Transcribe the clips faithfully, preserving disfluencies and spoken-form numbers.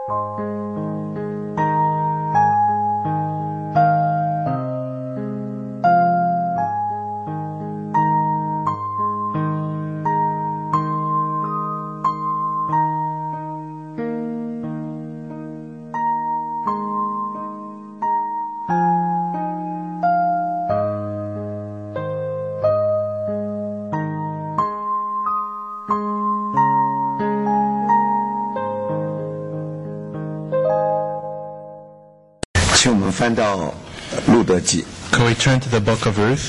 请我们翻到路德记。 Can we turn to the book of Ruth?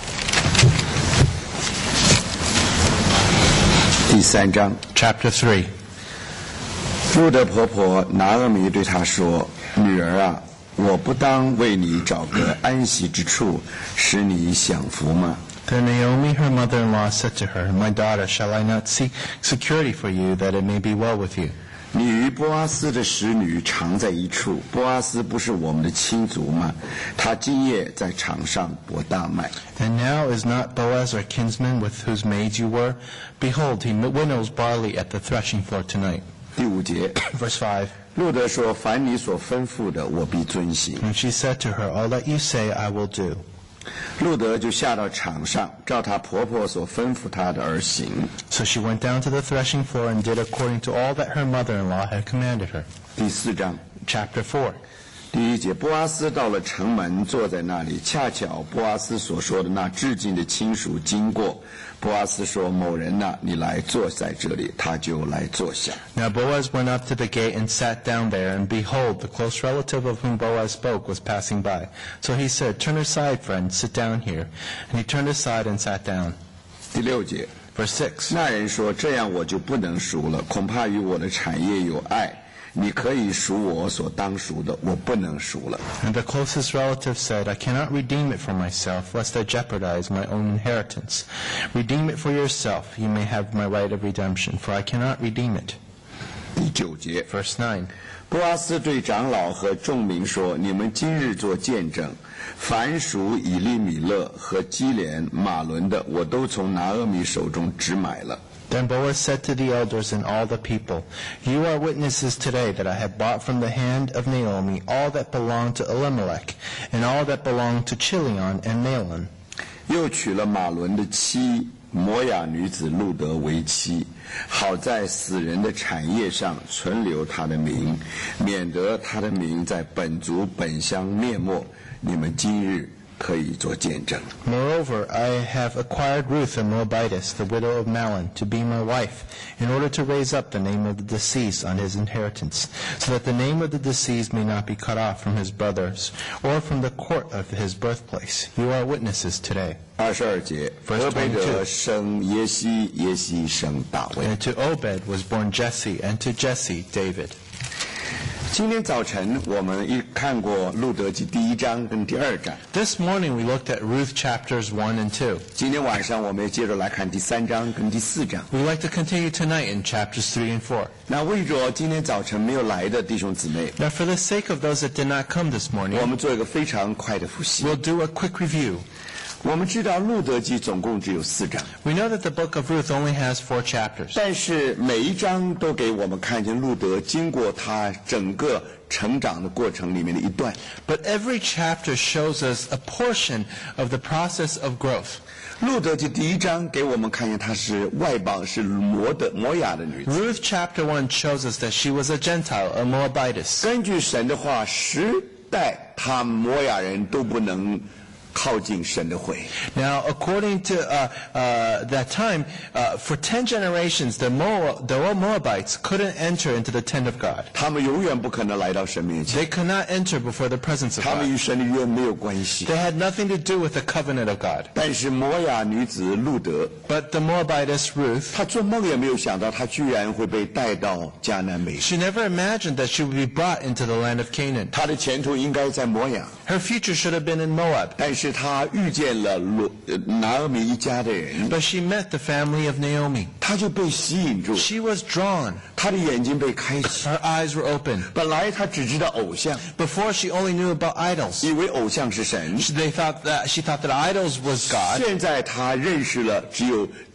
第三章 Chapter three. 路德婆婆拿俄米对她说：“女儿啊，我不当为你找个安息之处，使你享福吗？” Then Naomi, her mother-in-law, said to her, My daughter, shall I not seek security for you, that it may be well with you? 你与波阿斯的使女常在一处，波阿斯不是我们的亲族吗？他今夜在场上拨大麦。 And now is not Boaz our kinsman, with whose maids you were? Behold, he winnows barley at the threshing floor tonight. 第五节 Verse five. 路德说：“凡你所吩咐的，我必遵行。” And she said to her, All that you say I will do. 路德就下到场上，照她婆婆所吩咐她的而行。 So she went down to the threshing floor and did according to all that her mother-in-law had commanded her. 第四章 Chapter four. 第一节，波阿斯到了城门，坐在那里，恰巧波阿斯所说的那至近的亲属经过。波阿斯说：“某人呐、啊，你来坐在这里。”他就来坐下。 Now Boaz went up to the gate and sat down there, and behold, the close relative of whom Boaz spoke was passing by. So he said, Turn aside, friend, sit down here. And he turned aside and sat down. 第六节， Verse six. 那人说：“这样我就不能赎了，恐怕与我的产业有碍。你可以赎我所当赎的，我不能赎了。” And the closest relative said, I cannot redeem it for myself, lest I jeopardize my own inheritance. Redeem it for yourself. You may have my right of redemption, for I cannot redeem it. 第九节， Verse nine. 波阿斯对长老和众民说：“你们今日做见证，凡属以利米勒和基连、马伦的，我都从拿俄米手中只买了。” Then Boaz said to the elders and all the people, You are witnesses today that I have bought from the hand of Naomi all that belonged to Elimelech, and all that belonged to Chilion and Mahlon. 又娶了马伦的妻摩雅女子路德为妻，好在死人的产业上存留他的名，免得他的名在本族本乡灭没。你们今日可以做见证。 Moreover, I have acquired Ruth the Moabitess, the widow of Mahlon, to be my wife, in order to raise up the name of the deceased on his inheritance, so that the name of the deceased may not be cut off from his brothers, or from the court of his birthplace. You are witnesses today. 二十二节， Verse 俄贝德生耶西，耶西生大卫。 And to Obed was born Jesse, and to Jesse David. 今天早晨我们一看过路德记第一章跟第二章， This morning we looked at Ruth chapters one and two. 今天晚上我们也接着来看第三章跟第四章。 We'd like to continue tonight in chapters three and four. 那为着今天早晨没有来的弟兄姊妹， Now for the sake of those that did not come this 我 morning, 们做一个非常快的复习。 we'll do a quick review. 我们知道路德记总共只有四章， We know that the book of Ruth only has four chapters. 但是每一章都给我们看见路德经过他整个成长的过程里面的一段。 But every chapter shows us a portion of the process of growth. 路德记第一章给我们看见她是外邦，是摩的摩雅的女子。 Ruth chapter one shows us that she was a Gentile, a Moabitess. 根据神的话，十代他摩雅人都不能靠近神的会。 Now, according to uh, uh, that time, uh, for ten generations, the, Moab, the Moabites couldn't enter into the tent of God. 他们永远不可能来到神面前， They could not enter before the presence of 他们 God. 与神的约没有关系。 They had nothing to do with the covenant of God. 但是摩雅女子路德， But the Moabitess Ruth, 她做梦也没有想到，她居然会被带到迦南美。 she never imagined that she would be brought into the land of Canaan. 她的前途应该在摩雅， Her future should have been in Moab. 但是她遇见了罗呃拿俄米一家的人， But she met the family of Naomi. 她就被吸引住， She was drawn. 她的眼睛被开启。 Her eyes were open. 本来她只知道偶像， Before, she only knew about idols. 以为偶像是神。 They thought that she thought that idols was God. 现在她认识了只有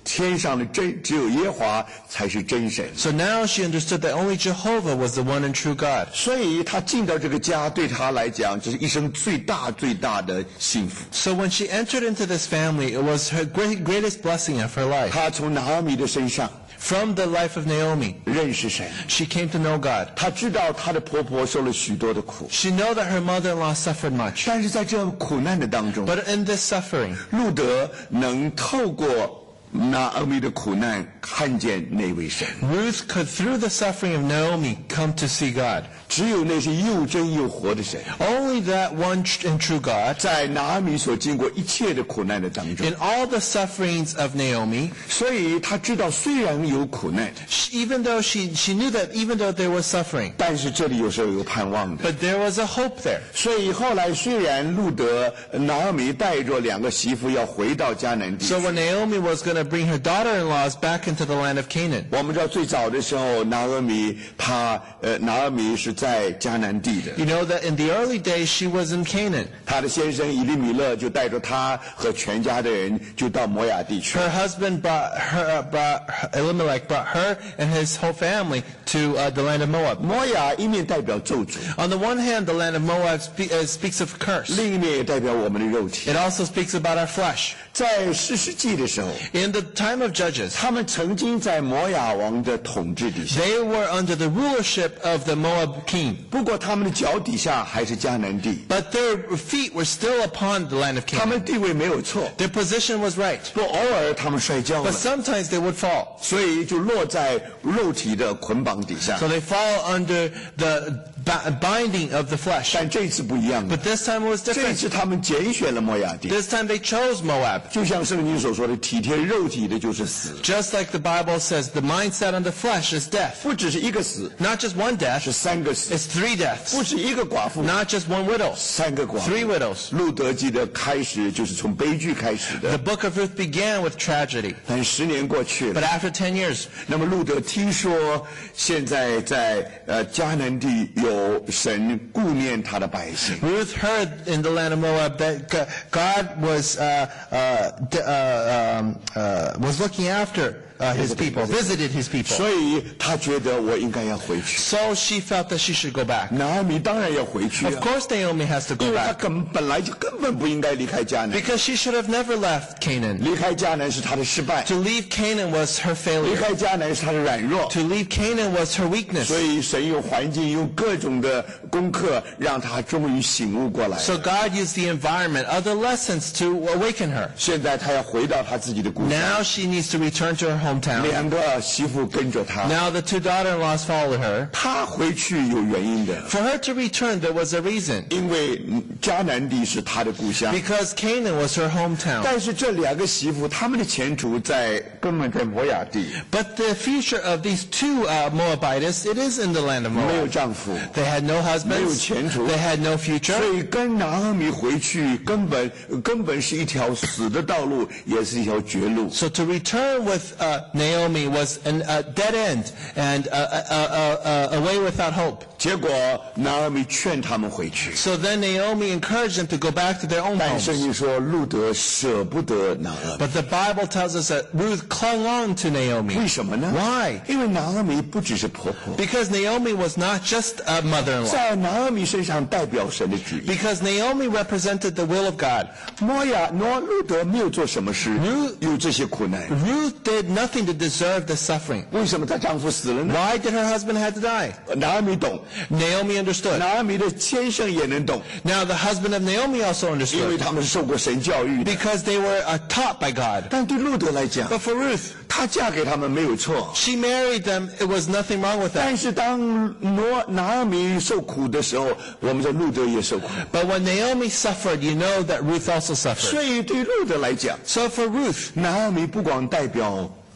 天上的真只有耶和华才是真神。 So now she understood that only Jehovah was the one and true God. 所以她进到这个家，对她来讲，这是一生最大最大的幸福。 So when she entered into this family, it was her great, greatest blessing of her life. 她从拿俄米的身上 From the life of Naomi, 认识神， she came to know God. 她知道她的婆婆受了许多的苦， She knew that her mother-in-law suffered much. 但是在这苦难的当中， But in this suffering, 路德能透过拿俄米的苦难看见那位神。 Ruth could, through the suffering of Naomi, come to see God. 只有那些又真又活的神， Only that one tr- and true God, 在拿俄米所经过一切的苦难的当中， in all the sufferings of Naomi, 所以他知道虽然有苦难， she, even though she, she knew that even though there was suffering, 但是这里有时候有盼望的。 but there was a hope there. 所以后来虽然路德拿俄米带着两个媳妇要回到迦南地， So when Naomi was going to bring her daughter-in-laws back into the land of Canaan, 我们知道最早的时候，拿俄米她呃拿俄米是在迦南地的， you know that in the early days she was in Canaan. 她的先生以利米勒就带着她和全家的人就到摩亚地去。 Her husband brought her, uh, brought Elimelech brought her and his whole family to uh, the land of Moab. 摩亚一面代表咒诅， On the one hand, the land of Moab spe- uh, speaks of curse. 另一面也代表我们的肉体。 It also speaks about our flesh. 在士师记的时候， In the time of Judges, 他们曾经在摩亚王的统治底下， they were under the rulership of the Moab king, 不过他们的脚底下还是迦南地， but their feet were still upon the land of 他 Canaan. 们地位没有错， Their position was right, 不偶尔他们摔跤 but 了， sometimes they would fall. 所以就落在肉体的捆绑底下 So。they fall under the bi- binding of the flesh. 但这次不一样了， But this time it was 这 different. 次他们拣选了摩亚地， This time they chose Moab. 就像圣经所说的，体贴肉体的就是死， Just like the Bible says, the mindset on the flesh is death. 不只是一个死， Not just one 是 death, 三个死， it's three deaths. 不止一个寡妇， Not just one widow, 三个寡妇。 three widows. 路德记的开始就是从悲剧开始 The 的， book of Ruth began with tragedy. 但十年过去 But 了， after ten years, 那么路德听说现在在呃迦南地有神顾念他的百姓， Ruth heard in the land of Moab that G- God was uh, uh, d- uh, um, uh, was looking after uh, his people, visited his people. 所以他觉得我应该要回去。 So she felt that she should go back. 拿俄米当然要回去 Of 啊， course Naomi has to 因 go 为他 back 根本来就根本不应该离开迦南， because she should have never left Canaan. 离开迦南是他的失败， To leave Canaan was her 离 failure. 开迦南是他的软弱。 To leave Canaan was her weakness. 所以神用环境，用各种的功课，让他终于醒悟过来。 So God used the environment, other lessons to awaken her. 现在他要回到他自己的故乡， Now she needs to return to her hometown. 两个媳妇跟着他， Now the two daughter-in-laws followed her. 他回去有原因的， For her to return, there was a reason. 因为迦南地是他的故乡。 Because Canaan was her hometown. 但是这两个媳妇，他们的前途在根本在摩亚地， But the future of these two uh, Moabites, it is in the land of 没有 Moab. 丈夫， They had no 没有 husbands. 前途。 They had no future. 所以跟拿俄米回去，根本根本是一条死的道路，也是一条绝路。 So to return with uh, Naomi was an, a dead end and a, a, a, a, a way without hope. 结果拿俄米劝他们回去， So then Naomi encouraged them to go back to their own 但圣 homes. 经说路德舍不得拿俄米， But the Bible tells us that Ruth clung on to 为 Naomi. 什么呢？ Why? 因为拿俄米不只是婆婆， Because Naomi was not just a mother-in-law. 在拿俄米身上代表神的旨意。 Because Naomi represented the will of God. 摩亚挪路德没有做什么事，有这些苦难， Ruth did nothing to deserve the suffering. 为什么她丈夫死了呢？ Why did her husband have to die? 拿俄米懂， Naomi understood. 拿俄米的先生也能懂， Now the husband of Naomi also 因为 understood. 他们是受过神教育的。 Because they were uh, taught by God. 但对路德来讲， But for Ruth, 她嫁给他们没有错。 she married them. It was nothing wrong with that. 但是当挪拿俄米受苦的时候，我们的路德也受苦。 But when Naomi suffered, you know that Ruth also suffered. 所以对路德来讲， So for Ruth, 拿俄米不光代表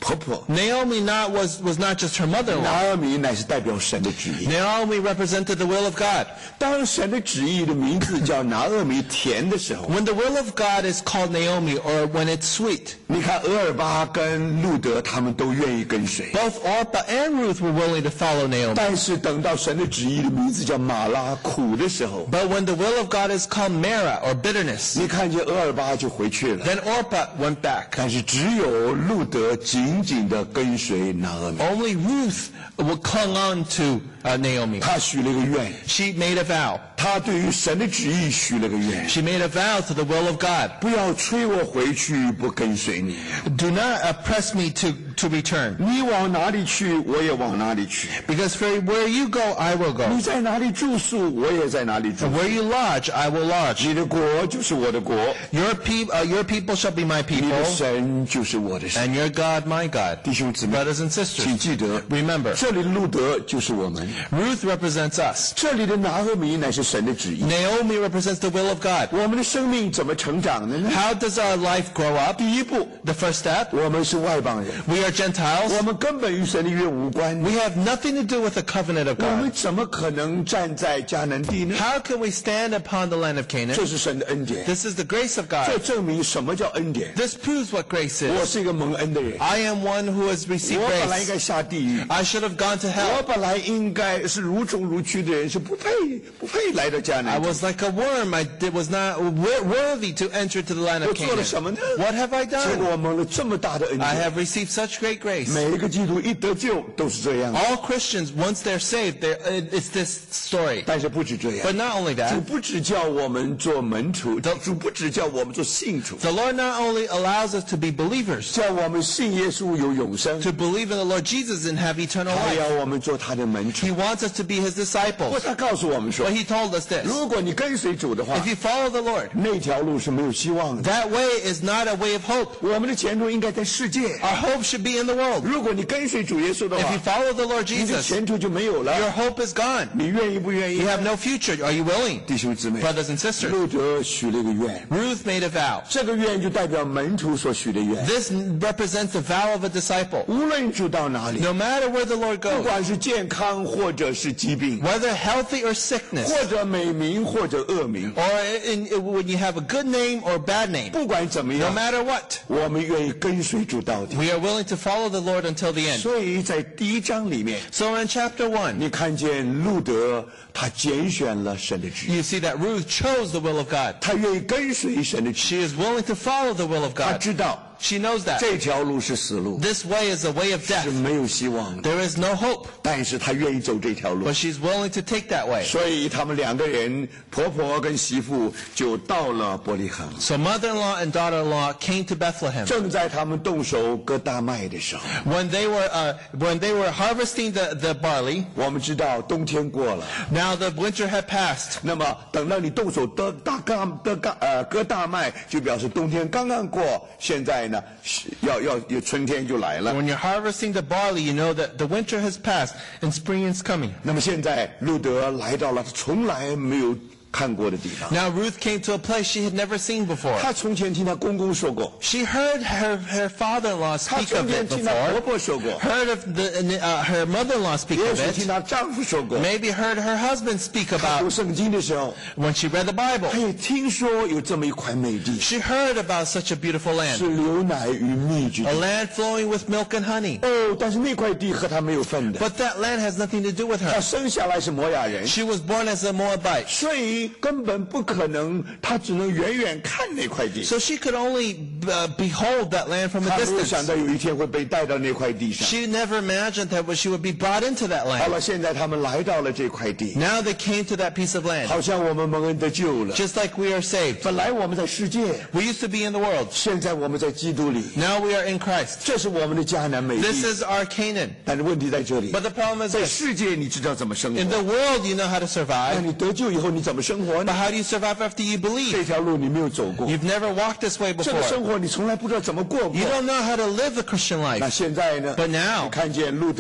婆婆。 Naomi not was, was not just her 拿 mother-in-law. 俄米乃是代表神的旨意。 Naomi represented the will of God. 当神的旨意的名字叫拿俄米甜的时候， When the will of God is called Naomi, or when it's sweet, 你看俄尔巴跟路德他们都愿意跟随。 both Orpah and Ruth were willing to follow Naomi. 但是等到神的旨意的名字叫马拉苦的时候， But when the will of God is called Mara, or bitterness, 你看见俄尔巴就回去了。 then Orpah went back. 但是只有路德紧紧地跟随拿俄米， Only Ruth would clung on to uh, Naomi. 他许了个愿， She made a vow. 他对于神的旨意许了个愿， She made a vow to the will of God. 不要催我回去，不跟随你。 Do not uh, press me to, to return. 你往哪里去，我也往哪里去； Because for where you go, I will 你 go. 在哪里住宿，我也在哪里住 And。where you lodge, I will lodge. 你的国就是我的国， Your, pe- uh, your people shall be my 你的 people, 神就是我的神。 and your God my God. 弟兄姊妹， Brothers and 请 sisters, 记得， remember, 这里的路德就是我们， Ruth represents us. 这里的拿俄米乃是神的旨意。 Naomi represents the will of God. 我们的生命怎么成长的呢？ How does our life grow up? 第一步， The first step, 我们是外邦人， we are Gentiles. 我们根本与神的约无关。 We have nothing to do with the covenant of 我们 God. 怎么可能站在迦南地呢？ How can we stand upon the land of 这 Canaan? 是神的恩典， This is the grace of 这 God. 证明什么叫恩典。 This proves what grace 我 is. 是一个蒙恩的人， I am one who has received 我本来应 grace. 该下地狱， I should have gone to 我 hell. 本来应该是如种如躯的人，是不配不配来到迦 I 南地。 was like a worm. I did, was not wor- worthy to enter to the land 我 of 做了什么呢？ Canaan. What have I 结 done? 果我蒙了这么大的恩 I 典。 have received such great grace. 每一个基督一得救都是这样， All Christians, once they're saved, they're, it- it's this story. 但是不止这 But 样。 not only 主 that, 不只叫我们做门徒，主不只叫我们做信徒， the Lord not only allows us to be believers, 叫我们信耶稣有永生， to believe in the Lord Jesus and have eternal 还 life. 要我们做他的门徒。 He wants us to be His 不过 disciples. 他告诉我们说 But，He told us this. 如果你跟随主的话 If，you follow the Lord, 那条路是没有希望的。 that way is not a way of hope. 我们的前途应该在世界。 Our hope should be in the world. 如果你跟随主耶稣的 If 话 you，follow the Lord 你的 Jesus, 前途就没有 your 了。 hope is gone. 你愿意不愿意 You？have no future. Are you willing? 弟兄姊妹， Brothers and sisters, 路德许了一个愿， Ruth made a vow. 这个愿就代表门徒所许的愿。 This represents the vow of a disciple. 无论主到哪里， No matter where the Lord 不 goes, 管是健康或者是疾病， whether healthy or sickness, 或者美名或者恶名， or in, when you have a good name or bad name, 不管怎么 no 样， matter what, 我们愿意跟随主到底。 we are willing to follow the Lord until the end. 所以在第一章里面， So in chapter one, 你看见路德他拣选了神的旨意， you see that Ruth chose the will of God. 他愿意跟随神的旨意， She is willing to follow the will of 他 God. 知道 She knows that. 这条路是死路， This way is a way of 是 death. 没有希望的， There is no hope, 但是他愿意走这条路 but，she's willing to take that way. 所以他们两个人，婆婆跟媳妇就到了伯利恒。 So mother-in-law and daughter-in-law came to Bethlehem. 正在他们动手割大麦的时候， When they were uh, when they were harvesting the, the barley, 我们知道冬天过了， now the winter had passed. 那么等到你动手割大干割大呃割大麦，就表示冬天刚刚过，现在呢是要要要春天就来了。 When you're harvesting the barley, you know that the winter has passed and spring is coming. 那么现在路德来到了他从来没有看过的地方。 Now Ruth came to a place she had never seen before. 他从前听他公公说过， She heard her, her father-in-law 他 speak 从 of 前 it 听他婆 before, 婆说过， heard of the, uh, her mother-in-law speak 也 of 许听 it, 她丈夫说过。 maybe heard her husband speak 他读 about 圣经的时候， when she read the Bible. 他也听说有这么一块美地， She heard about such a beautiful 是 land, 流奶与蜜之 a 地。 land flowing with milk and honey. 哦，但是那块地和他没有份的。 But that land has nothing to do with 他 her. 生下来是摩亚人， She was born as a Moabite. 所以根本不可能，他只能远远看那块地。 So she could only uh, behold that land from 他 a 没有想 distance. 到有一天会被带到那块地上。 She never imagined that she would be brought into that 好 land. 了，现在他们来到了这块地， Now they came to that piece of land. 好像我们蒙恩得救了。 Just like we are saved. 本来我们在世界， We used to be in the world. 现在我们在基督里， Now we are in Christ. 这是我们的迦南美 This 地。 is our Canaan. 但是问题在这里， But the problem is 在 this. 世界你知道怎么生 In 活， the world, you know how to 那 survive. 你得救以后你怎么生活 But 呢？ how do you survive after you 这 believe? 条路你没有走过， You've never walked this way 这个 before. 生活你从来不知道怎么过过 You。don't know how to live the Christian 那 life. 现在呢？ But now- 你看见路德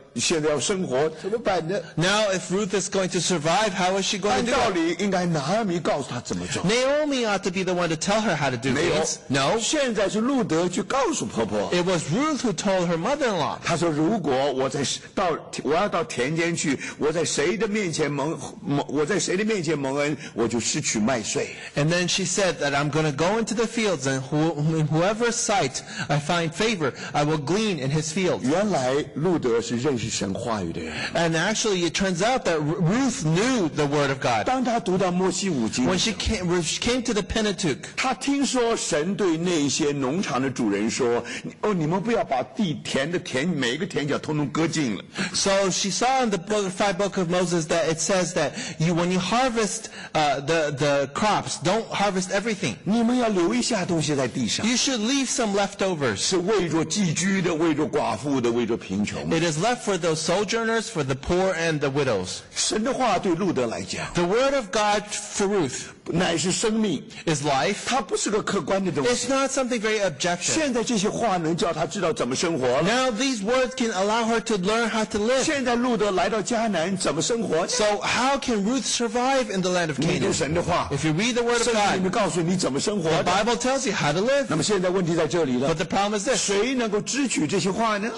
现在要生活怎么办呢？ Now, if Ruth is going to survive, how is she going 按 to do 道 it? 理应该拿俄米告诉他怎么做。 Naomi ought to be the one to tell her how to do 没有 things. No, 现在是路德去告诉婆婆。 it was Ruth who told her mother-in-law. 他说：“如果我在到我要到田间去，我在谁的面前蒙蒙我在谁的面前蒙恩，我就失去麦穗。 And then she said that I'm going to go into the fields, and who, in whoever's sight I find favor, I will glean in his field. 原来路德是认识神话语的人。 And actually, it turns out that Ru- Ruth knew the word of God. 当他读到摩西五经， When she came, when she came to the Pentateuch, 他听说神对那些农场的主人说：“哦，你们不要把地田的田每一个田角通通割尽了。 so she saw in the book, five book of Moses that it says that you, when you harvest uh, the the crops, don't harvest everything. 你们要留一下东西在地上， You should leave some leftovers. 是为着寄居的，为着寡妇的，为着贫穷。 It is left for those sojourners, for the poor, and the widows. 神的话对路德来讲， The word of God for Ruth 乃是生命， is life. 它不是个客观的东 It's 西。 not something very objective. 现在这些话能叫他知道怎么生活了。 Now these words can allow her to learn how to live. 现在路德来到迦南，怎么生活？ So how can Ruth survive in the land of 你读 Canaan? 神的话， If you read the word of 圣经里 God, 面告诉你怎么生活 the 的。 Bible tells you how to live. 那么现在问题在这里了 But，the problem is this. 谁能够支取这些话呢？